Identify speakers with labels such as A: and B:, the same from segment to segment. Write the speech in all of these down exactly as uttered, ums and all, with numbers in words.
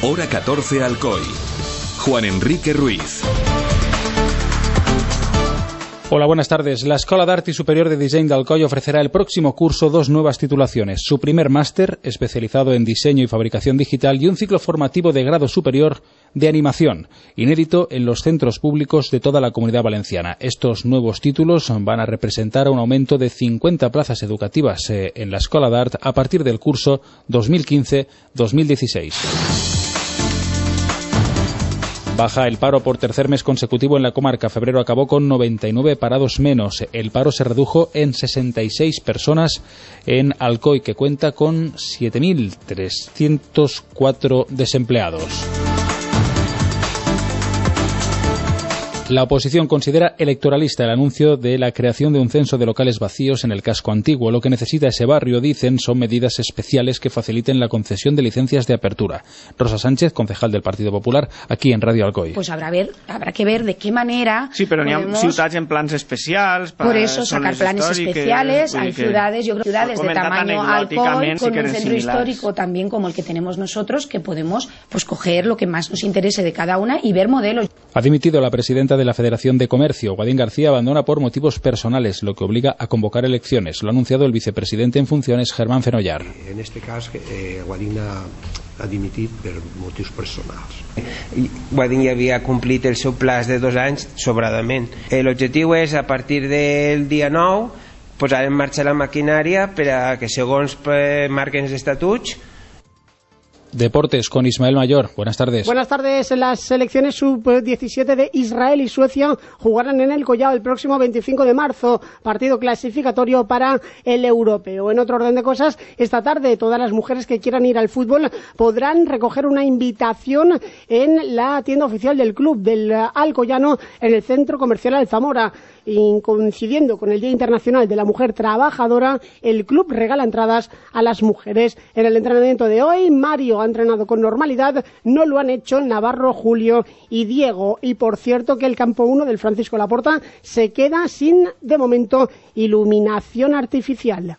A: Hora catorce Alcoy. Juan Enrique Ruiz.
B: Hola, buenas tardes. La Escola d'Art i Superior de Disseny d'Alcoi ofrecerá el próximo curso dos nuevas titulaciones. Su primer máster, especializado en diseño y fabricación digital, y un ciclo formativo de grado superior de animación, inédito en los centros públicos de toda la Comunidad Valenciana. Estos nuevos títulos van a representar un aumento de cincuenta plazas educativas eh, en la Escola d'Art a partir del curso dos mil quince dos mil dieciséis. Baja el paro por tercer mes consecutivo en la comarca. Febrero acabó con noventa y nueve parados menos. El paro se redujo en sesenta y seis personas en Alcoi, que cuenta con siete mil trescientos cuatro desempleados. La oposición considera electoralista el anuncio de la creación de un censo de locales vacíos en el casco antiguo. Lo que necesita ese barrio, dicen, son medidas especiales que faciliten la concesión de licencias de apertura. Rosa Sánchez, concejal del Partido Popular, aquí en Radio Alcoy.
C: Pues habrá, ver, habrá que ver de qué manera...
D: Sí, pero
C: podemos...
D: n'hi ha ciutats en plans especials...
C: Por eso, sacar planes especiales. Hay ciudades, yo creo, ciudades de tamaño Alcoy, con un centro histórico también como el que tenemos nosotros, que podemos pues coger lo que más nos interese de cada una y ver modelos.
B: Ha dimitido la presidenta de la Federación de Comercio. Guadín García abandona por motivos personales, lo que obliga a convocar elecciones. Lo ha anunciado el vicepresidente en funciones, Germán Fenollar.
E: En este cas, eh, Guadín ha, ha dimitit per motius personals.
F: Guadín ja havia complit el seu plaç de dos anys sobradament. L'objectiu és, a partir del dia nou, posar en marxa la maquinària per a que, segons marquen els estatuts,
B: Deportes con Ismael Mayor. Buenas tardes.
G: Buenas tardes. Las selecciones sub diecisiete de Israel y Suecia jugarán en el Collao el próximo veinticinco de marzo, partido clasificatorio para el europeo. En otro orden de cosas, esta tarde todas las mujeres que quieran ir al fútbol podrán recoger una invitación en la tienda oficial del club del Alcoyano en el Centro Comercial Alzamora. Y coincidiendo con el Día Internacional de la Mujer Trabajadora, el club regala entradas a las mujeres. En el entrenamiento de hoy, Mario ha entrenado con normalidad, no lo han hecho Navarro, Julio y Diego. Y por cierto que el campo uno del Francisco Laporta se queda sin, de momento, iluminación artificial.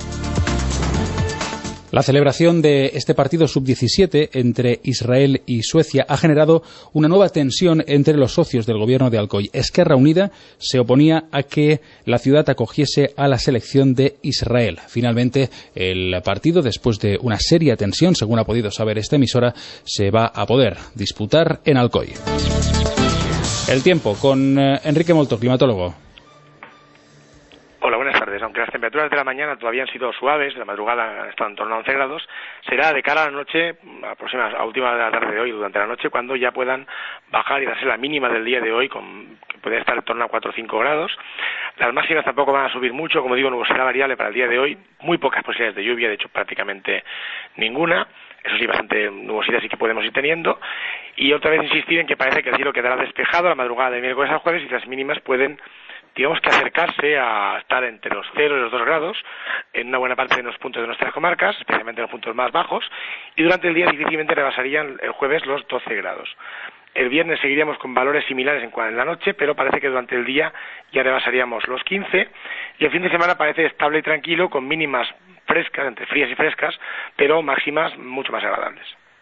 B: La celebración de este partido sub diecisiete entre Israel y Suecia ha generado una nueva tensión entre los socios del gobierno de Alcoy. Esquerra Unida se oponía a que la ciudad acogiese a la selección de Israel. Finalmente, el partido, después de una seria tensión, según ha podido saber esta emisora, se va a poder disputar en Alcoy. El tiempo con eh, Enrique Molto, climatólogo.
H: Hola, buenas tardes. Aunque las temperaturas de la mañana todavía han sido suaves, de la madrugada están en torno a once grados, será de cara a la noche, aproximadamente a última de la tarde de hoy, durante la noche, cuando ya puedan bajar y darse la mínima del día de hoy, con, que puede estar en torno a cuatro o cinco grados. Las máximas tampoco van a subir mucho, como digo, nubosidad variable para el día de hoy, muy pocas posibilidades de lluvia, de hecho prácticamente ninguna. Eso sí, bastante nubosidad sí que podemos ir teniendo. Y otra vez insistir en que parece que el cielo quedará despejado a la madrugada de miércoles al jueves y las mínimas pueden, digamos, que acercarse a estar entre los cero y los dos grados en una buena parte de los puntos de nuestras comarcas, especialmente en los puntos más bajos, y durante el día difícilmente rebasarían el jueves los doce grados. El viernes seguiríamos con valores similares en, en la noche, pero parece que durante el día ya rebasaríamos los quince, y el fin de semana parece estable y tranquilo, con mínimas frescas, entre frías y frescas, pero máximas mucho más agradables.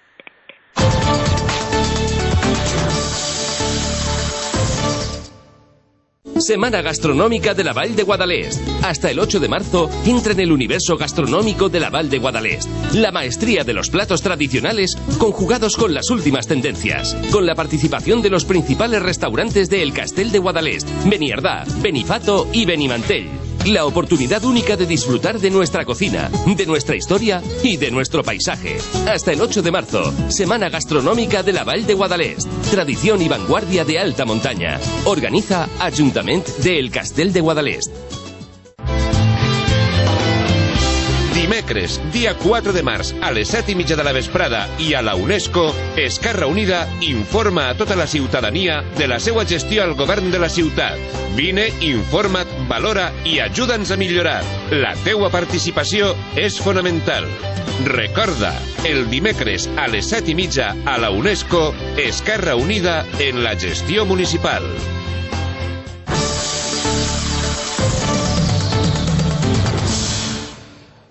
I: Semana Gastronómica de la Vall de Guadalest. Hasta el ocho de marzo, entra en el universo gastronómico de la Vall de Guadalest. La maestría de los platos tradicionales conjugados con las últimas tendencias. Con la participación de los principales restaurantes de El Castell de Guadalest, Beniardà, Benifato y Benimantell. La oportunidad única de disfrutar de nuestra cocina, de nuestra historia y de nuestro paisaje. Hasta el ocho de marzo, Semana Gastronómica de la Vall de Guadalest. Tradición y vanguardia de alta montaña. Organiza Ajuntament de El Castell de Guadalest.
J: Dimecres, dia quatre de març, a les set i mitja de la vesprada i a la UNESCO, Esquerra Unida informa a tota la ciutadania de la seva gestió al govern de la ciutat. Vine, informa't, valora i ajuda'ns a millorar. La teua participació és fonamental. Recorda, el dimecres a les set i mitja a la UNESCO, Esquerra Unida en la gestió municipal.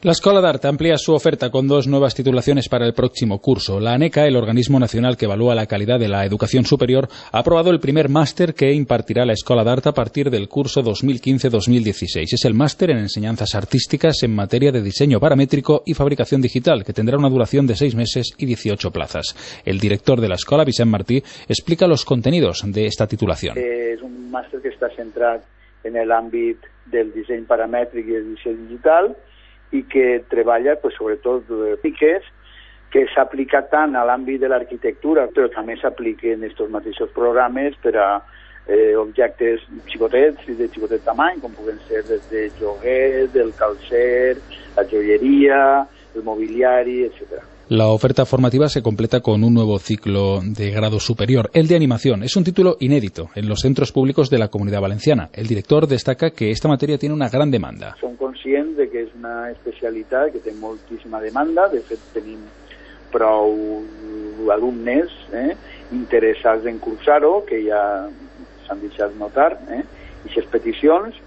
B: La Escola d'Art amplía su oferta con dos nuevas titulaciones para el próximo curso. La ANECA, el organismo nacional que evalúa la calidad de la educación superior, ha aprobado el primer máster que impartirá la Escola d'Art a partir del curso dos mil quince dos mil dieciséis. Es el máster en enseñanzas artísticas en materia de diseño paramétrico y fabricación digital, que tendrá una duración de seis meses y dieciocho plazas. El director de la escuela, Vicent Martí, explica los contenidos de esta titulación.
K: És un màster que està centrat en l'àmbit del disseny paramètric i el disseny digital, i que treballa pues, sobretot piques que s'aplica tant a l'àmbit de l'arquitectura, però també s'apliquen aquests mateixos programes per a eh, objectes xicotets i de xicotet tamany, com puguen ser des de joguer, del calcer, la joieria, el mobiliari, etcètera.
B: La oferta formativa se completa con un nuevo ciclo de grado superior, el de animación. Es un título inédito en los centros públicos de la Comunidad Valenciana. El director destaca que esta materia tiene una gran demanda.
K: Som conscients de que és una especialitat que té moltíssima demanda. De fet, tenim prou alumnes eh, interessats en cursar-ho, que ja s'han deixat notar, eh, i aquestes peticions,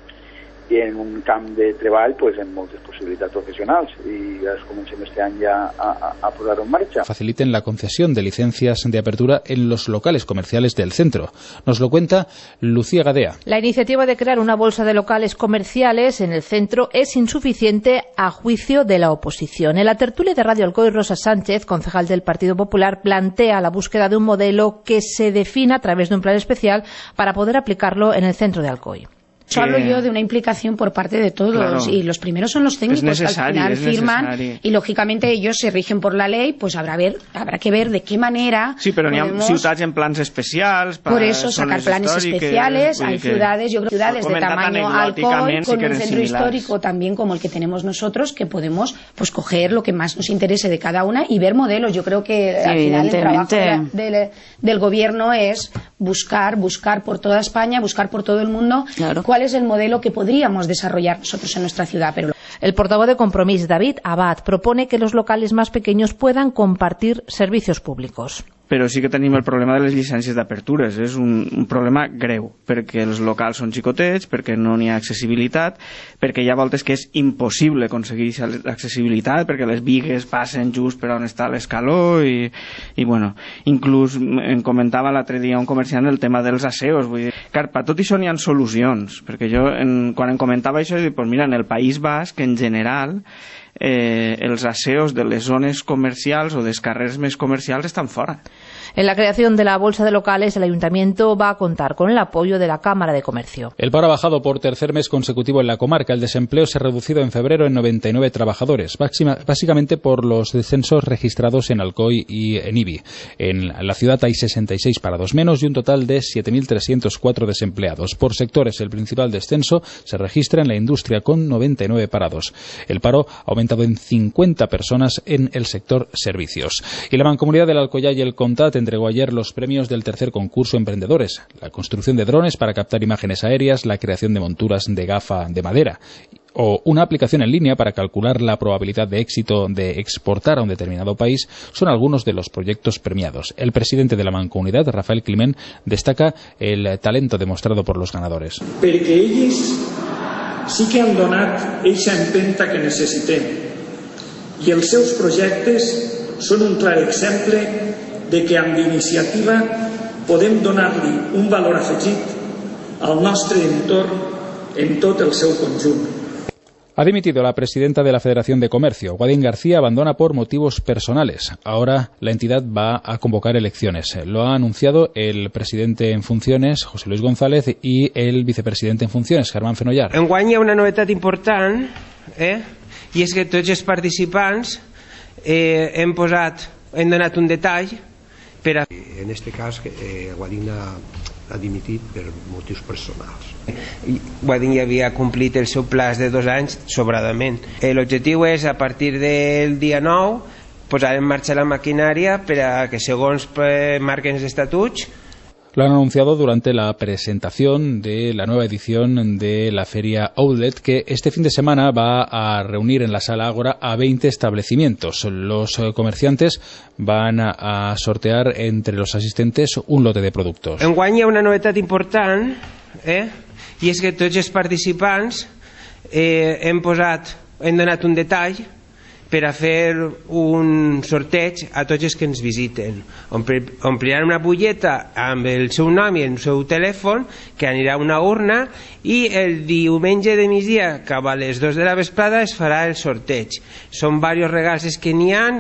K: i en un camp de treball pues, en moltes possibilitats profesionals y ya comencem este any ya a, a, a posar en marcha.
B: Faciliten la concesión de licencias de apertura en los locales comerciales del centro. Nos lo cuenta Lucía Gadea.
L: La iniciativa de crear una bolsa de locales comerciales en el centro es insuficiente a juicio de la oposición. En la tertulia de Radio Alcoy, Rosa Sánchez, concejal del Partido Popular, plantea la búsqueda de un modelo que se defina a través de un plan especial para poder aplicarlo en el centro de Alcoy.
C: Yo hablo yo de una implicación por parte de todos, claro. Y los primeros son los técnicos que al final firman necesario. Y lógicamente ellos se rigen por la ley, pues habrá ver habrá que ver de qué manera.
D: Sí, pero n'hi ha ciutats en plans especials.
C: Por eso sacar planes especiales, hay ciudades, yo creo ciudades de tamaño Alcoy, con un centro histórico también como el que tenemos nosotros, que podemos pues coger lo que más nos interese de cada una y ver modelos. Yo creo que sí, al final el trabajo de, de, del gobierno es buscar, buscar por toda España, buscar por todo el mundo, claro. Cuál es el modelo que podríamos desarrollar nosotros en nuestra ciudad. Pero
L: el portavoz de Compromís, David Abad, propone que los locales más pequeños puedan compartir servicios públicos.
D: Però sí que tenim el problema de les llicències d'apertures. És un, un problema greu, perquè els locals són xicotets, perquè no n'hi ha accessibilitat, perquè hi ha voltes que és impossible aconseguir l'accessibilitat, perquè les bigues passen just per on està l'escaló, i, i bueno, inclús em comentava l'altre dia un comerciant el tema dels aseos. Vull dir, car, per tot això n'hi ha solucions, perquè jo, en, quan em comentava això, dic, pues mira, en el País Basc, en general, Eh, els aseos de les zones comercials o dels carrers més comercials estan fora.
L: En la creación de la bolsa de locales, el Ayuntamiento va a contar con el apoyo de la Cámara de Comercio.
B: El paro ha bajado por tercer mes consecutivo en la comarca. El desempleo se ha reducido en febrero en noventa y nueve trabajadores, básicamente por los descensos registrados en Alcoy y en Ibi. En la ciudad hay sesenta y seis parados menos y un total de siete mil trescientos cuatro desempleados. Por sectores, el principal descenso se registra en la industria con noventa y nueve parados. El paro ha aumentado en cincuenta personas en el sector servicios. Y la Mancomunidad del Alcoyá y el Comtat entregó ayer los premios del tercer concurso Emprendedores: la construcción de drones para captar imágenes aéreas, la creación de monturas de gafa de madera o una aplicación en línea para calcular la probabilidad de éxito de exportar a un determinado país son algunos de los proyectos premiados. El presidente de la Mancomunidad, Rafael Climent, destaca el talento demostrado por los ganadores.
M: Perquè ells sí que han donat eixa empenta que necessitem i els seus projectes són un clar exemple de que amb iniciativa podem donar-li un valor afegit al nostre entorn en tot el seu conjunt.
B: Ha dimitido la presidenta de la Federación de Comercio. Guadín García abandona por motivos personales. Ahora la entidad va a convocar elecciones. Lo ha anunciado el presidente en funciones, José Luis González, y el vicepresidente en funciones, Germán Fenollar.
F: Enguany hi ha una novetat important, eh? I és que tots els participants eh, hem posat, hem donat un detall per a...
E: En este cas, eh, Guadín ha, ha dimitit per motius personals.
F: Guadín ja havia complit el seu plaç de dos anys sobradament. L'objectiu és, a partir del dia nou, posar en marxa la maquinària per a que, segons marquen els estatuts,
B: lo han anunciado durante la presentación de la nueva edición de la Feria Outlet, que este fin de semana va a reunir en la Sala Ágora a veinte establecimientos. Los comerciantes van a sortear entre los asistentes un lote de productos.
F: Enguany hi ha una novetat important, eh? I és que tots els participants eh, hem posat hem donat un detall per a fer un sorteig a tots els que ens visiten. Ompliran una butlleta amb el seu nom i el seu telèfon, que anirà a una urna, i el diumenge de migdia, cap a les dues de la vesprada, es farà el sorteig. Són diversos regals que n'hi ha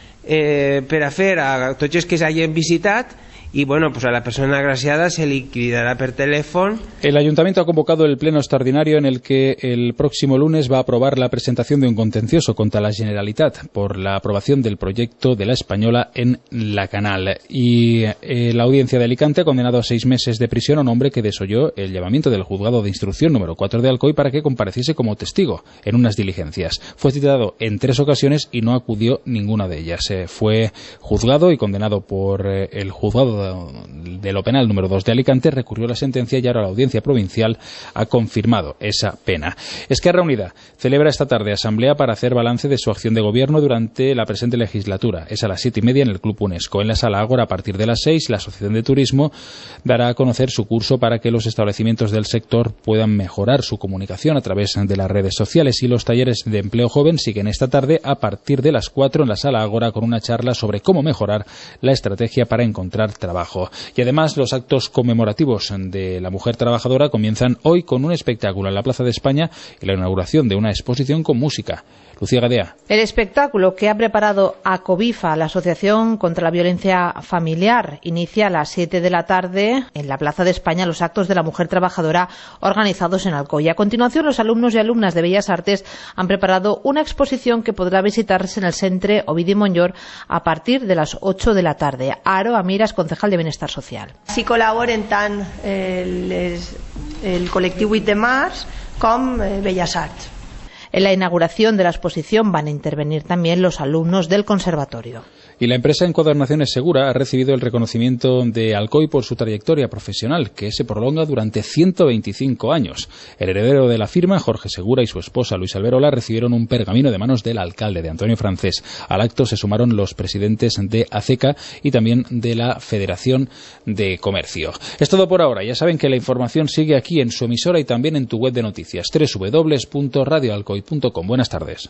F: eh, per a fer a tots els que s'hagin visitat, y bueno, pues a la persona agraciada se le liquidará por teléfono.
B: El Ayuntamiento ha convocado el pleno extraordinario en el que el próximo lunes va a aprobar la presentación de un contencioso contra la Generalitat por la aprobación del proyecto de la Española en la Canal. Y eh, la Audiencia de Alicante ha condenado a seis meses de prisión a un hombre que desoyó el llamamiento del Juzgado de Instrucción número cuatro de Alcoy para que compareciese como testigo en unas diligencias. Fue citado en tres ocasiones y no acudió ninguna de ellas. Eh, fue juzgado y condenado por eh, el Juzgado de lo Penal número dos de Alicante, recurrió la sentencia y ahora la Audiencia Provincial ha confirmado esa pena. Esquerra Unida celebra esta tarde asamblea para hacer balance de su acción de gobierno durante la presente legislatura. Es a las siete y media en el Club UNESCO. En la Sala Ágora, a partir de las seis, la Asociación de Turismo dará a conocer su curso para que los establecimientos del sector puedan mejorar su comunicación a través de las redes sociales, y los talleres de empleo joven siguen esta tarde a partir de las cuatro en la Sala Ágora con una charla sobre cómo mejorar la estrategia para encontrar trabajo. Trabajo. Y además los actos conmemorativos de la mujer trabajadora comienzan hoy con un espectáculo en la Plaza de España y la inauguración de una exposición con música. Lucía Gadea.
L: El espectáculo que ha preparado ACOBIFA, la Asociación contra la Violencia Familiar, inicia a las siete de la tarde en la Plaza de España los actos de la mujer trabajadora organizados en Alcoy. A continuación, los alumnos y alumnas de Bellas Artes han preparado una exposición que podrá visitarse en el Centre Ovidi Montllor a partir de las ocho de la tarde. Aro Amiras, concejal de Bienestar Social.
N: S'hi col·laboren tant eh, les, el col·lectiu vuit de març com eh, Bellas Arts.
L: En la inauguración de la exposición van a intervenir también los alumnos del conservatorio.
B: Y la empresa Encuadernaciones Segura ha recibido el reconocimiento de Alcoy por su trayectoria profesional, que se prolonga durante ciento veinticinco años. El heredero de la firma, Jorge Segura, y su esposa, Luisa Alberola, recibieron un pergamino de manos del alcalde, de Antonio Francés. Al acto se sumaron los presidentes de ACECA y también de la Federación de Comercio. Es todo por ahora. Ya saben que la información sigue aquí en su emisora y también en tu web de noticias, doble u doble u doble u punto radio alcoy punto com. Buenas tardes.